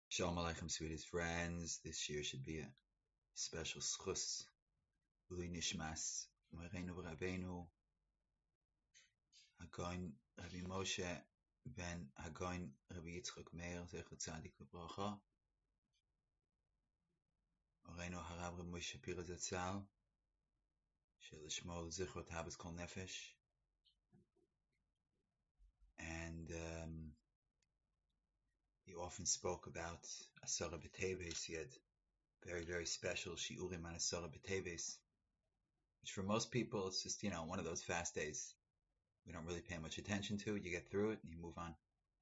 Shalom Aleichem, sweetest friends. This year should be a special schus. Lui Nishmas, Moreinu Rabbeinu, Hagoin Rabbi Moshe ben Hagoin Rabbi Yitzchak Meir, Zecher Tzadik V'Bracha, Moreinu Harab Rabbi Moshe Shapira Zatzal, Shelishmo L'Zichrot Habas Kol Nefesh, and he often spoke about Asara B'Teves. He had very, very special shiurim on Asara B'Teves, which for most people it's just, one of those fast days. We don't really pay much attention to it. You get through it and you move on.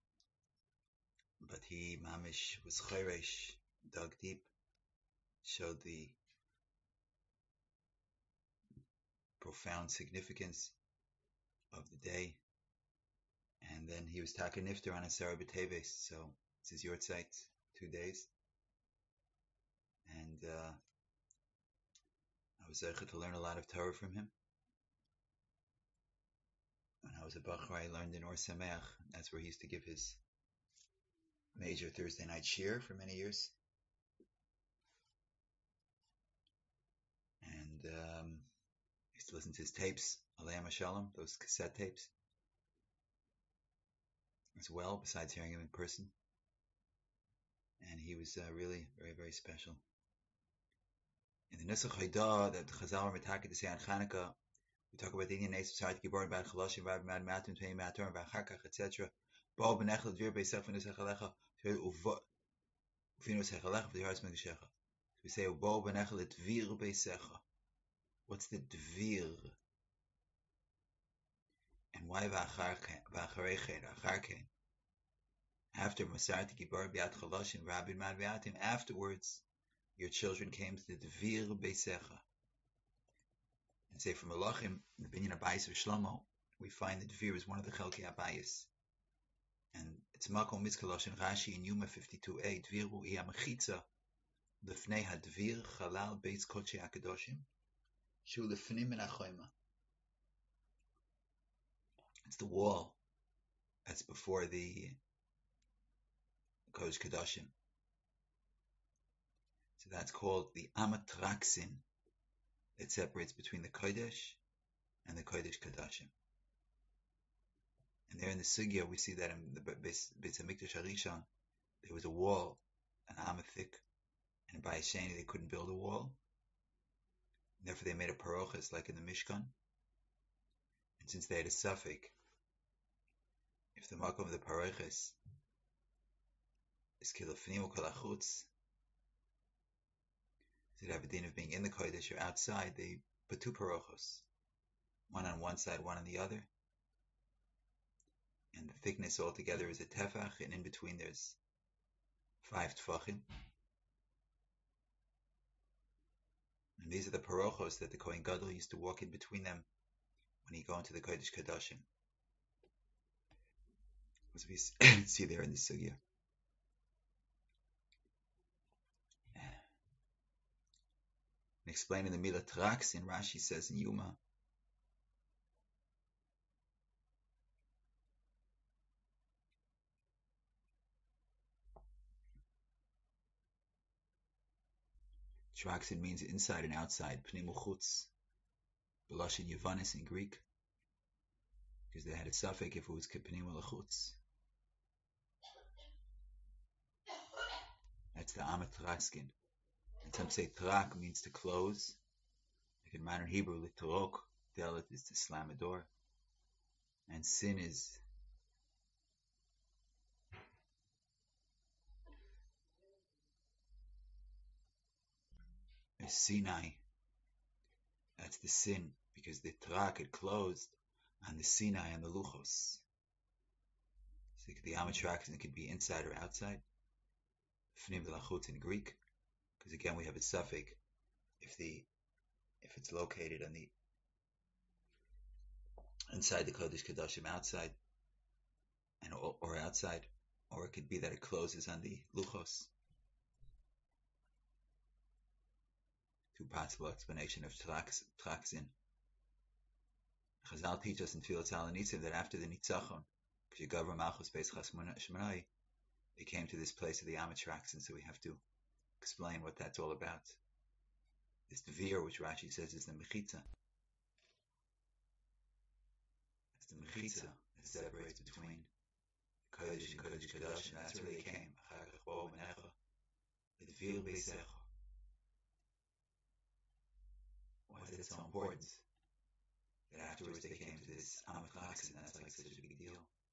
But he, mamish, was chayresh, dug deep, showed the profound significance of the day. And then he was taka nifter on Asara B'Teves, so it's his yortzeit, 2 days. And I was able to learn a lot of Torah from him. When I was a Bachar, I learned in Or Sameach. That's where he used to give his major Thursday night shiur for many years. And I used to listen to his tapes, Aleim Shalom, those cassette tapes, as well, besides hearing him in person. And he was really very, very special. In the Nusach Haidah that Chazal are mitaka to say on Chanukah, we talk about the Indian Native Society, Giborim, Bad Chaloshim, Bad Mad Matim, Tvei Matur, Vacharkach, etc. Bo Benechel, Dvir Beisach, Vinus Hechalecha, Vinus Hechalecha, V'Diharis Megishecha. We say, Bo Benechel, Dvir Beisecha. What's the Dvir? And why Vacharechen, Acharken? After Masarti Gibar Biat Chaloshim, Rabin Mad Biatim, afterwards, your children came to the Dvir Beisecha. And say from Malachim, in the opinion of Bayis of Shlomo, we find that Dvir is one of the Chelkei HaBayis. And it's Makom Mitzkalosh and Rashi in Yuma 52a, Dvir hu iya mechitza, lefnei ha-Dvir chalal beis kodshei HaKadoshim, shu lefnim min ha-choyma. It's the wall that's before the Kodesh Kadoshim. So that's called the Amatraksin. It separates between the Kodesh and the Kodesh Kadashim. And there in the Sugya, we see that in the Beis HaMikdash HaRishon, there was a wall, an amma thick, and by Shani they couldn't build a wall. Therefore they made a parochas like in the Mishkan. And since they had a suffix, if the makom of the parochas is kilafnim or kalachutz, so they have a din of being in the Kodesh or outside, they put 2 parochos, one on one side, one on the other. And the thickness altogether is a tefach, and in between there's 5 tefachim. And these are the parochos that the Kohen Gadol used to walk in between them when he go into the Kodesh Kadashim. As we see there in the Sugya. And explaining the Milah Traksin, Rashi says in Yuma, Traksin means inside and outside, Pnim Uchutz, Beloshin Yavanis in Greek, because they had a suffix if it was Pnim Uchutz. That's the Amat Traskin. And some say Trak means to close. Like in modern Hebrew, Litrok, Delit is to slam a door. And sin is Sinai. That's the sin, because the Trak had closed on the Sinai and the Luchos. So the Amatrax could be inside or outside. Fnim v'lachutz in Greek, because again we have a suffix if it's located on the inside the Kodesh Kadashim outside, and or outside, or it could be that it closes on the Luchos. 2 possible explanation of Traksin. Chazal teach us in Tfilas Al Nitzim that after the Nitzachon, K'shegavar Malchus Beis Chas Shmonai, they came to this place of the Amatrax, and so we have to explain what that's all about. This Devir, which Rashi says is the Mechitza. It's the Mechitza that separates between Kodesh and Kodesh Kadosh, and that's where they came. The Devir Beisecha. Why is it so important that afterwards they came to this Amatrax, and that's like such a big deal?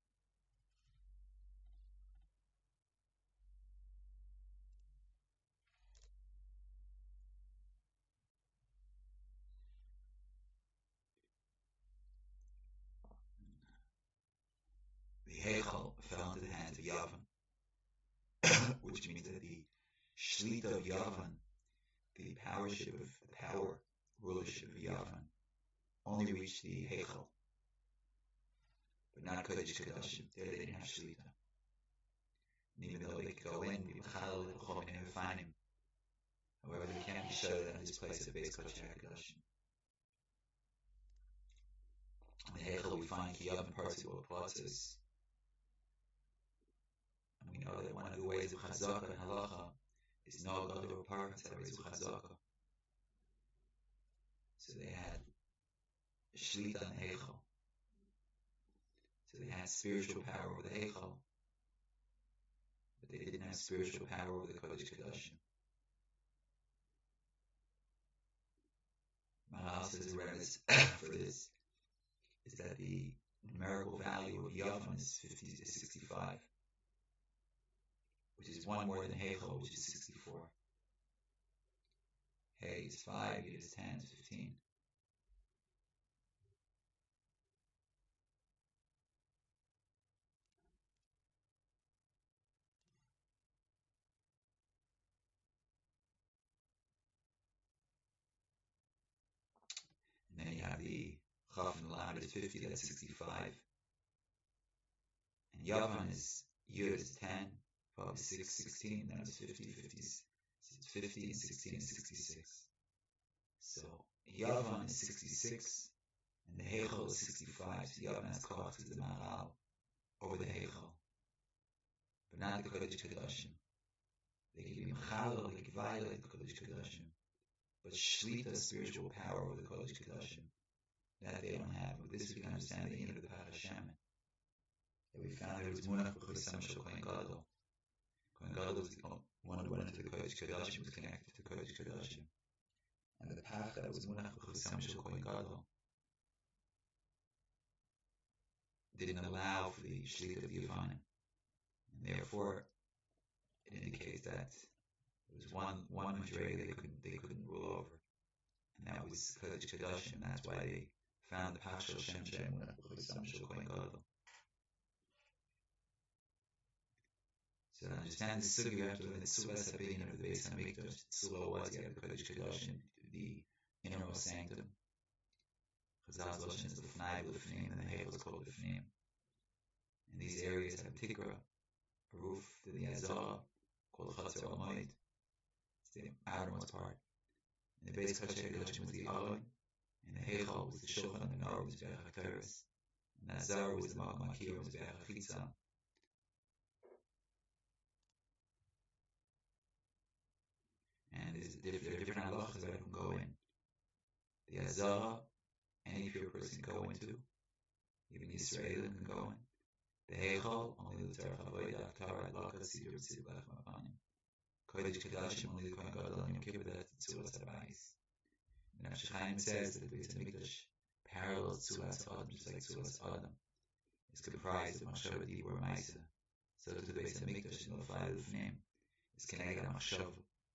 The Heichal fell into the hands of Yavan, which means that the Shlita of Yavan, the power rulership of Yavan, only reached the Heichal, but not Kodesh Kodashim. There they didn't have Shlita. And even though they could go in, be Mechal, they never find him. However, they can't be showed on his place of Beis Kodesh Kodashim. In the Heichal, we find Yavan participle plazas. And we know that one of the ways of Chazaka and Halacha is no other parts that raise Chazaka. So they had Shlita on the Heichal. So they had spiritual power over the Heichal, but they didn't have spiritual power over the Kodesh Kodashim. Maharal says the remnants for this is that the numerical value of Yavan is 65, which is one more than Heichal, which is 64. Hey is 5, Yid is 10, is 15. And then you have the Chaf and Lamed is 50, that's 65. And Yavan is Yud is 10, Vav is 6, 16, then it's 50, 50 and 16 is 66. So Yavan is 66, and the Heichal is 65. So Yavan has Koch to the Maharal over the Heichal, but not the Kodesh Kodashim. They can be Mechal, they can violate the Kodesh Kodashim, but Shlita, spiritual power over the Kodesh Kodashim, that they don't have. With this we can understand the end of the Parashem. That we found there was Munach B'Chosam Shel Kohen Gadol. Kohen Gadol was the one who went into the Kodesh Kodashim, was connected to Kodesh Kodashim. And the path that was Munach B'Chosam Shel Kohen Gadol didn't allow for the Shlita of the Yavanim. And therefore, it indicates that there was one Madrega they couldn't rule over. And that was Kodesh Kodashim. That's why they found the Pashal Shem Shem Munach B'Chosam Shel Kohen Gadol. So to understand the Sugi, you have to learn the Sulas HaBinyan of the Beis HaMikdash. Sula was the Kodesh Kodashim, the innermost sanctum. Chazal's Lashon is the Fnai L'Fnim, and the Heichal is called L'Fnim. And these areas have Tikra, a roof to the Azara, called Chatzar Al-Moed. It's the outermost part. And the Beis Kodesh was the Aron, and the Heichal was the Shulchan, and the Nor was the Berach HaToros. And the Azara was the Makom HaKir, was the Berach HaChitzah. And there are different halachas that can go in. The Azara, any pure person can go into. Even the Israelim can go in. The Heichal, only the Tzarech Avodah, Torah, Adlaka, Siddur, Tzibach, Mapanim. Kodesh Kodashim, only the Kohen Gadol, and Yom Kippur, that's Tzulas HaBayis. And Rav Chaim says that the Beis HaMikdash parallels Tzulas Adam, just like Tzulas Adam is comprised of Machshava, Dibur, Maisa. So to the Beis HaMikdash, in the Fly of the name, is connected to Machshava.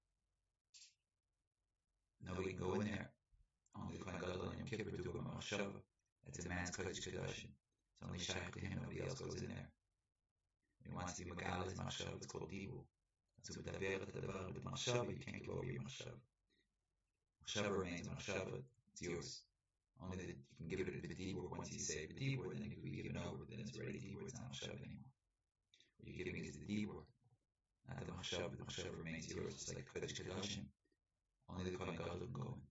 Nobody can go in there. Only the Kohen Gadol and Yom Kippur do a Machshava. That's a man's Kodesh Kodashim. It's only shaykh to him. Nobody else goes in there. When he wants to be Magal his Machshava, it's called Dibu. So with the Machshava, you can't give over your Machshava. Machshava remains Machshava. It's yours. Only that you can give it a Dibur once you say Dibur, then it can be given over. Then it's already Dibur. It's not Machshava anymore. What you're giving is the Dibur, not the Machshava. The Machshava remains yours. It's like Kodesh Kodashim. Only the Kohen Gadol can go in.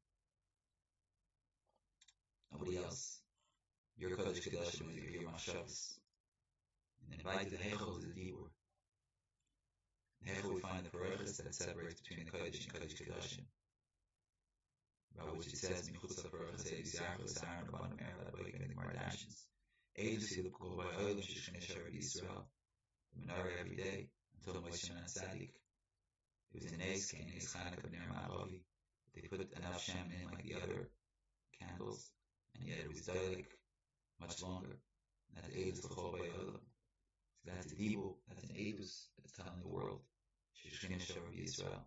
Nobody else. Your Kodesh Kodashim is your Machshavas. And then by the Heichal is the Dibur. In Heichel we find the Parachas that separates between the Kodesh and Kodesh Kodashim, about which it says, Michutz HaParachas Eidus Yachos Aaron Abanim Erev Boik, and the Gemara dashes. Eidus Yilukul By Oilam Shishchin Yisrael Yisrael, the menorah every day until Moshe and Tzaddik. It was an Eis Kain, Eis Chanukah B'nei Ma'avi. They put enough Shem in like the other candles, and yet it was Dailek much longer. And that's Eidus L'chol By Oilam. So that's a Dibul, that's an Eidus that's telling the world Shishchin Yisrael Yisrael.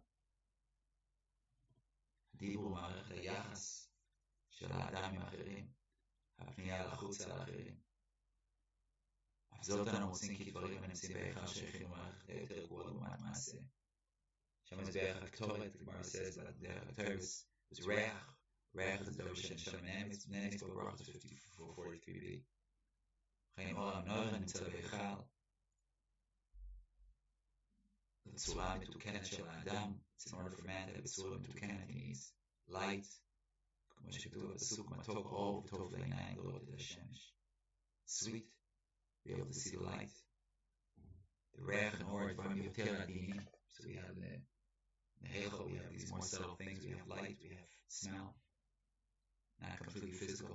Dibul Ma'arech HaYachas Shel Ha'adam Im Acherim, Ha'pniya L'chutz Al Acherim. אף זאת אנו מוצאים כי דברים הנמצאים בהיכל שייכים למערכת היותר גבוהה לעומת מעשה. שם מזבח הקטורת, הגמרא says that the Torahs was Reach is the Rosh Hashanah, it's named for Brachos 54:43b. חיים אור המנורה נמצא בהיכל, לצורה מתוקנת של האדם, it's in order for man to have בצורה מתוקנת, he needs light, כמו שכתוב בפסוק, מתוק אור וטוב לעיניים לראות את השמש. Sweet, be able to see the light. The Reach and Or, so we have the Heichel, we have these more subtle things, we have light, we have smell, not completely physical.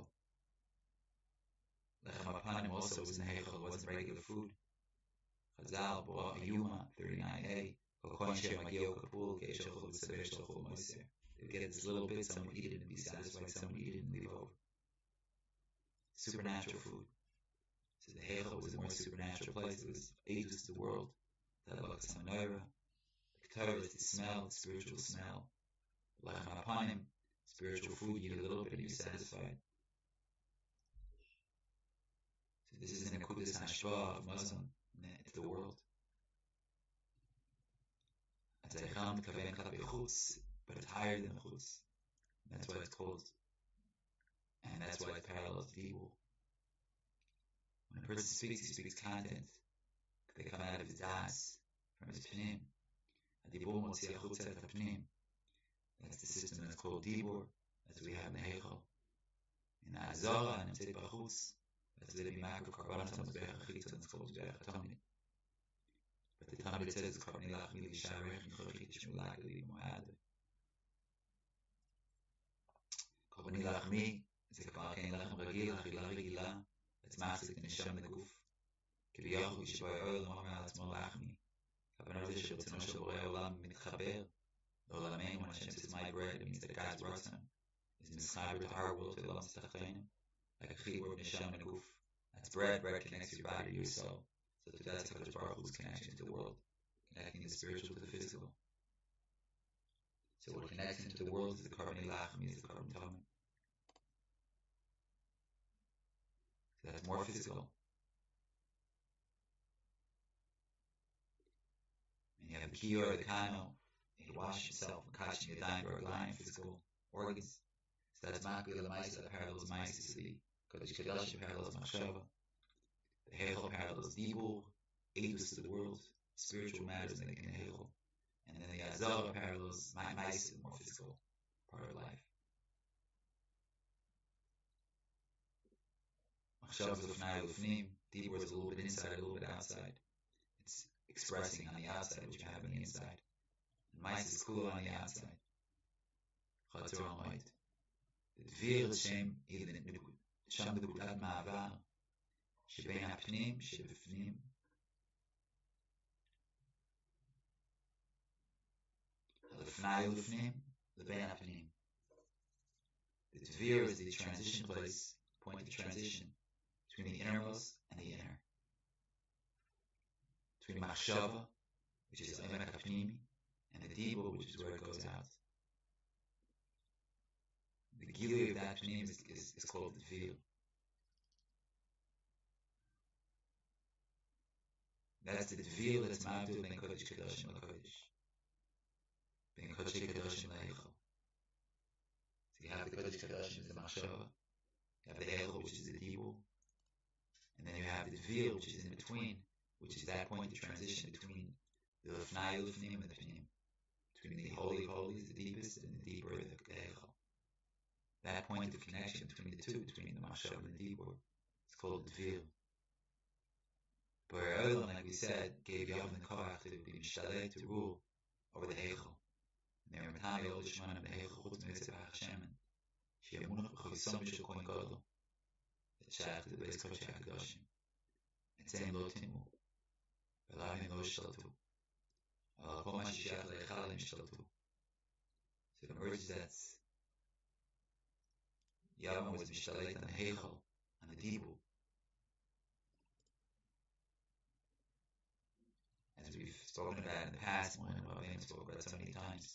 Lechem Apanim also was in the Heichel, it wasn't regular food. Chazal, Bo Yuma, 39a, Kokon Shem Agio Kapul, Geishachol V'Saver Shalchol Moiser. They would get this little bit, someone would eat it and be satisfied, someone would eat it and leave over. Supernatural food. So the Heichel was a more supernatural place. It was ages to the world. The menorah, the Torah is the smell, the spiritual smell. Lechem Apanim, spiritual food, you eat a little bit and you're satisfied. So this is an Nekudas Hashpah of Muslim to the world. Atzaycham Kaven Klapi Chutz, but it's higher than Chutz. That's why it's called, and that's why it parallels Dibul. When a person speaks, he speaks content. They come out of his das, from his pnim. Dibur motzi achutz et hapnim. That's the system that's called Dibur, as we have in the Heichel. In the Azara and Nimtzeit B'chutz, that's the Bimakov Karbanos HaMizbeach HaChitzon, it's called Mizbeach HaTamid. But the Tamid says, Kar Nilach Mili Sharech Nichochit Shmulak Li Mo'ad. Kar Nilach Mi, it's a Kar Kein Lachem Ragil, Achila Regila, it's Masik in Nisham in the Guf. כביכול כשבא אוהל אומר על עצמו לחמי. הכוונה זה שרצונו של בורא העולם מתחבר לעולמנו, when Hashem says my bread, it means that God's ratzon is mischaber to our will, to the Olam Tachleinu, like a chibur of neshama and guf. That's bread, bread connects your body to your soul. So that's HaKadosh Baruch Hu's connection to the world, connecting the spiritual to the physical. So what connects him to the world is the Karban Lachmi, is the Karban Tamid. So that's more physical. And you have the Kiyor, the Kano, he washes himself, and Kachim Yadayim, Baraglayim, physical organs. So that's Makbil Maisa, that parallels Maisa, the Kodesh Kodashim parallels Machshava. The Heichel parallels Dibul, Eidus to the world, spiritual matters in the Heichel. And then the Azara parallels Maisa, the more physical part of life. Machshava is Lufnai Lufnim, Dibur is a little bit inside, a little bit outside. It's expressing on the outside what you have on the inside. And Maisa is cool on the outside. Chatzor Al-Moed. Dvir Shem Sham B'Nekudat Ma'avar Shebein HaPnim Shebefnim Lefnai Ulefnim Lebein HaPnim. The Dvir is the transition place, point of transition between the innermost and the inner. Between Machshava, which is Emek HaPnimi, and the Dibur, which is where it goes out. The Gilui of that Pnim is called the Dvir. That's the Dvir that's Mavdil Ben Kodesh Kodashim LaKodesh. Ben Kodesh Kodashim LaHeichel. So you have the Kodesh Kodashim, the Machshava. You have the Heichel, which is the Dibur. And then you have the Dvir, which is in between, which is that point of transition between the Lefnai Lefnim and the Pnim. Between the Holy of Holies, the deepest, and the deeper, the Heichel. That point of connection between the two, between the Machshava and the Dibur, it's called the Dvir. But Olam, like we said, gave Yavam the koach to be mishtaleh, to rule over the Heichel. And they were metami all the shemanim the Heichel chutz mitzvah Hashem. Sheyamunach b'choisom b'shel kohen gadol. That shayach to the Beis Kodesh HaKadoshim. And saying lo timu. V'lavim lo shtaltu. Al kol ma sheshayach le'echalim shtaltu. So it emerges that Yavam was mishtaleh on the Heichel, on the Dibur. As we've spoken about in the past, when Rabbeinu spoke about so many times,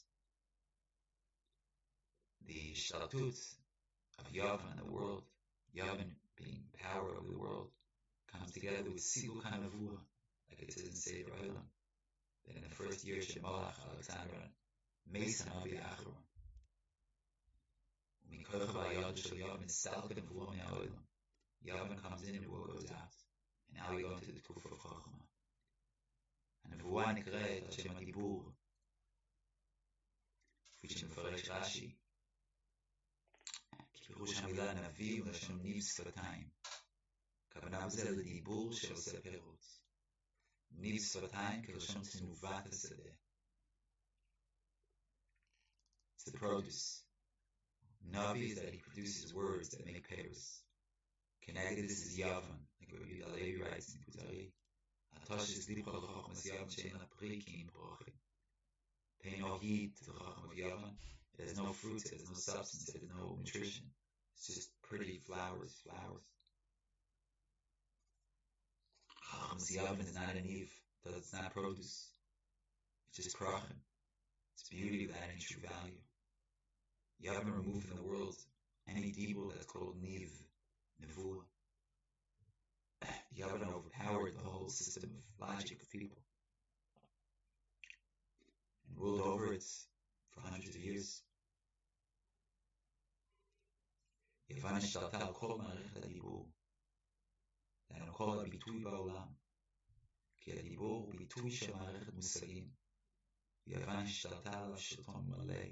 the shtaltut of Yavin in the world, Yavin being power over the world, comes together with Sigul Kanavua, like it says in Seder Olam, that in the first year Shemalach Alexander Mason Avi Acharon, Mikocha Vayad Shel Yavin Stalken Vua Me'olam, Yavin comes in and Vua goes out, and now we go into the Tkufa of Chachma. And the Vua Nikret Hashem HaDibur, which in Mefarish Rashi, פירוש המילה נביא ולשון ניב שפתיים. הכוונה בזה לדיבור שעושה פירות. ניב שפתיים כלשון תנובת השדה. It's the produce. Navi is that he produces words that make peiros. Connected, this is Yavan, like Rabbi Alevi writes in Kuzari. Atash is lipa l'chochmas Yavan she'en l'pri ki im brochim. Pay no heed to the chochma of Yavan. It has no fruits, it has no substance, it has no nutrition. It's just pretty flowers. Chachmas Yavan is not an Eve, it's not produce. It's just krachim. It's beauty without any true value. Yavan removed from the world any dibur that's called Niv, Nevuah. Yavan overpowered the whole system of logic of people and ruled over it for hundreds of years. Yavan השתלטה על כל מערכת הדיבור. דהיינו כל הביטוי בעולם. כי הדיבור הוא ביטוי של מערכת מושגים. יוון השתלטה על השלטון מלא.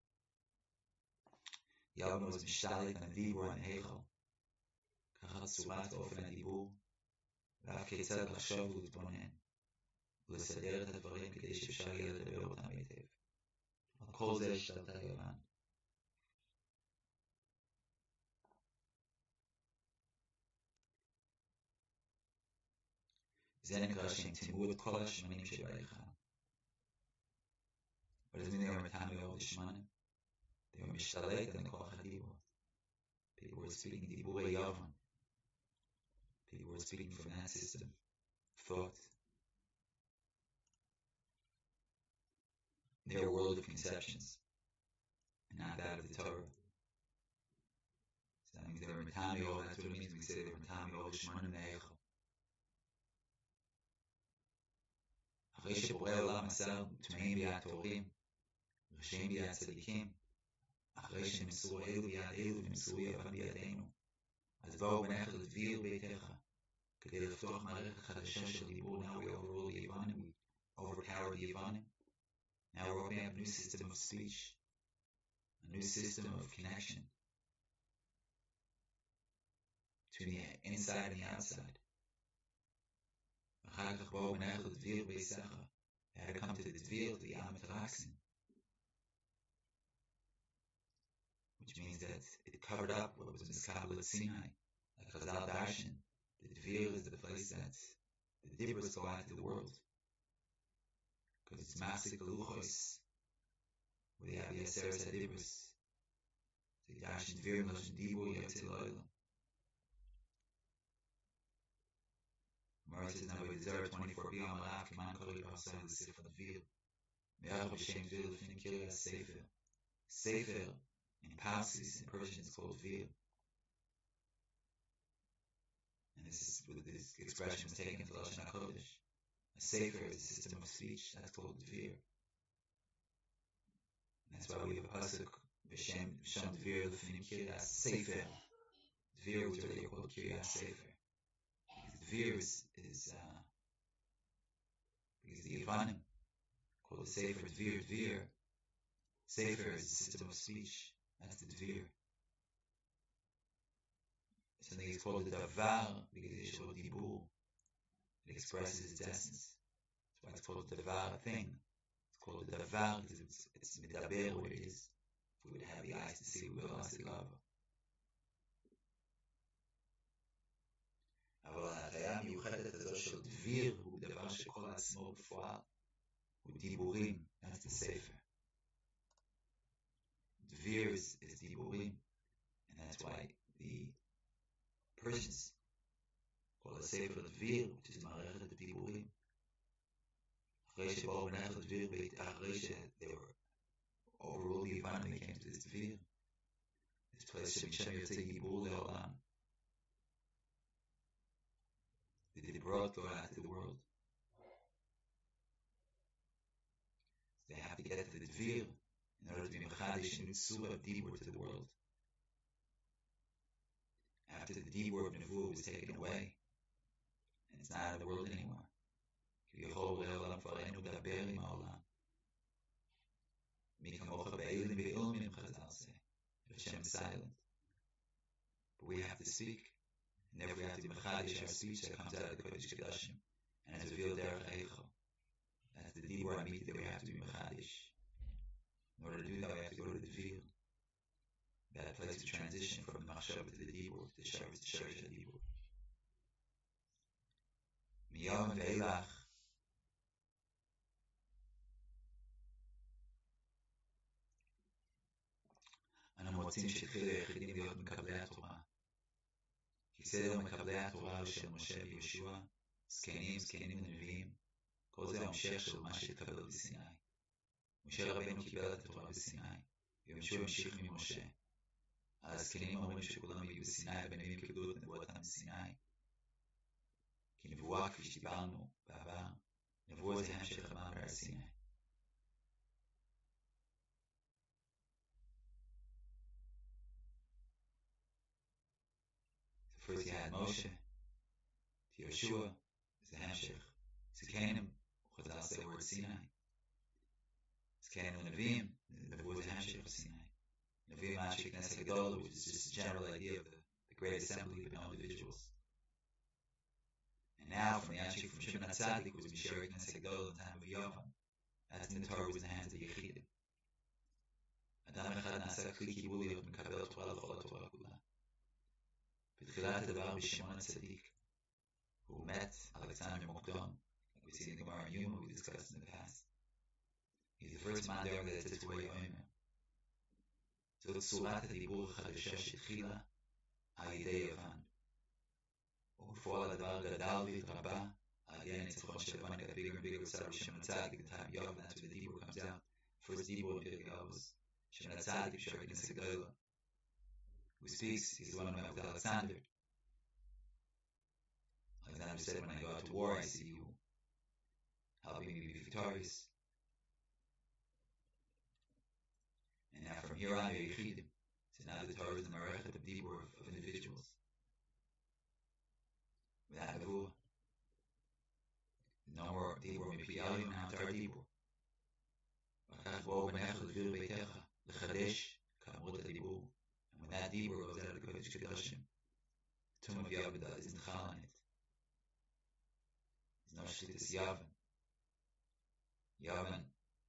יוון was משתלט על הדיבור על ההיכל. ככה צורת אופן הדיבור, ואף כיצד לחשוב ולהתבונן, ולסדר את הדברים כדי שאפשר יהיה לדבר אותם היטב. על כל זה השתלטה יוון. זה נקרא שהם טימאו את כל השמנים שבהיכל. What does it mean they were metame all the shmanim? They were mishtaleit in the koach hadibur. People were speaking diburei Yavan. People were speaking from that system of thought. Their world of conceptions, and not that of the Torah. So that means they were metame all, that's what it means when we say they were metame all the shmanim ne'echel. אחרי שבורא העולם מסר טמאים ביד טהורים, רשעים ביד צדיקים, אחרי שמסרו אלו ביד אלו ומסרו יוון בידינו, אז בואו ונלך לדביר ביתך, כדי לפתוח מערכת חדשה של דיבור. Now we overrule the Yevanim, we overpower the Yevanim. Now we're opening up a new system of speech, a new system of connection between the inside and the outside. אחר כך בואו ונלך לדביר ביתך. They had to come to the dvir, the Yam Taraxin, which means that it covered up what was in the Kabbalah at Sinai. Like Chazal Darshan, the dvir is the place that the dibros go out to the world. Because it's Masik Luchos, where they have Yeseres HaDibros. So Darshan dvir, Melashon Dibur, Yotzei L'Olam. Gemara says now by Zerah 24b on Malach, Kaman Kori Pasal, the Sifra Dvir. Me'ach B'Shem Dvir, L'Fnim Kirya Sefer. Sefer, in Parsis, in Persian, is called Dvir. And this expression was taken from Lashon HaKodesh. A Sefer is a system of speech, that's called Dvir. And that's why we have a pasuk, B'Shem Dvir, L'Fnim Kirya Sefer. Dvir was earlier called Kirya Sefer. Dvir is because the Yevanim called the Sefer Dvir. Sefer is a system of speech. That's the Dvir. Something is called the Davar because it's called Dibur. It expresses its essence. That's why it's called the Davar thing. It's called the Davar because it's Medaber what it is. If we would have the eyes to see, we would have lost the Gava. אבל ההטיה המיוחדת הזו של דביר הוא דבר שכל עצמו בפועל הוא דיבורים. That's the Sefer. Dvir is diburim, and that's why the Persians call the Sefer Dvir, which is מערכת הדיבורים. אחרי שבאו מלאכת דביר, אחרי they were overruled the Yavanim, they came to this Dvir, this place שמשם יוצא דיבור לעולם. They brought Torah to the world. So they have to get to the Dvir in order to be mechadish and tzura of dibur to the world. After the dibur of Nevuah was taken away, and it's not in the world anymore. כביכול לעולם כבר אינו מדבר עם העולם. מי כמוך באלים ואילמים חז"ל say. Hashem is silent. But we have to speak. And therefore we have to be mechadish our speech that comes out of the Kodesh Kodashim. And it's revealed derech eichel. That's the dibur amiti that we have to be mechadish. In order to do that, we have to go to the Dvir. That place of transition from the Machshav to the Dibur, to Sharish HaDibur. Miyam ve'elach. אנו מוצאים שהתחילו היחידים להיות מקבלי התורה. כי סדר מקבלי התורה של משה ויהושע, זקנים ונביאים, כל זה המשך של מה שהתקבל בסיני. משה רבינו קיבל את התורה בסיני, ויהושע המשיך ממשה. הזקנים אומרים שכולם היו בסיני, והנביאים קיבלו את נבואתם בסיני. כי נבואה, כפי שדיברנו בעבר, נבואה זה המשך למען בהר סיני. So first you had Moshe, to Yeshua, is the Hamshech. Zikanim, Chazal say the word Sinai. Zikanim and Nevi'im, the Nevuah is the Hamshech of Sinai. Nevi'im Mashik Knesset Gedolah, which is just a general idea of the great assembly of no individuals. And now, from the Ashik from Shimon HaTzadik, was Misharik Knesset Gedolah in the time of Yovan. That's in the Torah, was in the hands of Yechidim. Adam Echad Nasa Kli Kibuli להיות מקבל תורה לכל התורה כולה. בתחילת הדבר בשמעון הצדיק, who met Alexander Mokdon, like we see in the Gemara in Yuma, we discussed in the past. He's the first man there that said to Omer. זאת צורת הדיבור החדשה שהתחילה על ידי יוון. ובפועל הדבר גדל והתרבה על ידי הניצחון של יוון, got bigger and bigger with Sarah Shimon HaTzadik at the time of Yavin. That's where the Dibur comes out. First Dibur in Pirkei Avos, Shimon HaTzadik, Misharik Knesset Gedolah, who speaks, he's the one who met with Alexander. Alexander said, when I go out to war, I see you helping me be victorious. And now from here on, you're Yechidim. So now the Torah is the Marechet of Dibur of individuals. Without Nevuah. No more Dibur מפי אלוהים, now it's our Dibur. וכך בואו בנך לדביר ביתך, לחדש כאמרות הדיבור. And when that Dibur goes out of the Kodesh Kodashim, the tomb of Yavin isn't chal on it. There's no shlitas Yavin. Yavin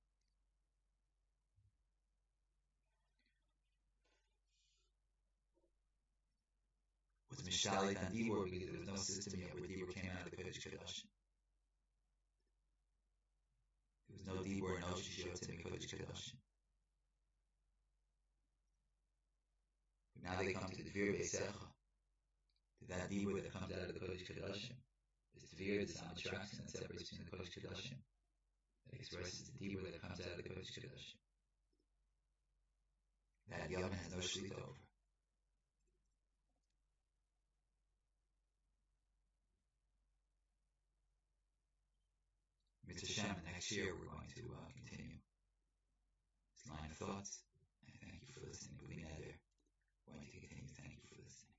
was mishalit on Dibur because there was no system yet where Dibur came out of the Kodesh Kodashim. There was no Dibur, no Shishot in the Kodesh Kodashim. Now they come to the Dvir Beisecha, to that Dibur that comes out of the Kodesh Kodashim. This Dvir, this attraction that separates between the Kodesh Kodashim, that expresses the Dibur that comes out of the Kodesh Kodashim. That Yavin has no shlita over. Mitzvah Shem, next year we're going to continue this line of thoughts. And thank you for listening. We'll be there. Going to continue. Thank you for listening.